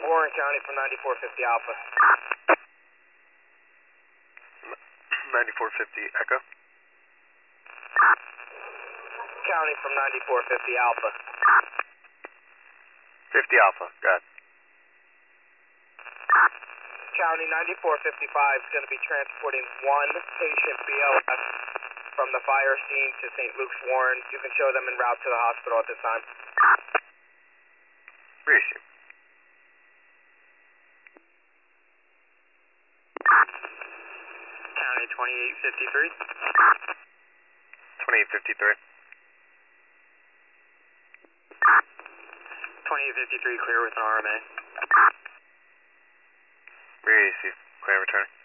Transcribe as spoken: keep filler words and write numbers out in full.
Warren County from ninety-four fifty Alpha. ninety-four fifty Echo. County from ninety-four fifty Alpha. fifty Alpha, got it. County ninety-four fifty-five is going to be transporting one patient B L S from the fire scene to Saint Luke's Warren. You can show them en route to the hospital at this time. Appreciate it. County twenty-eight fifty-three. twenty-eight fifty-three. twenty-eight fifty-three clear with an R M A. Rear A C, clear return.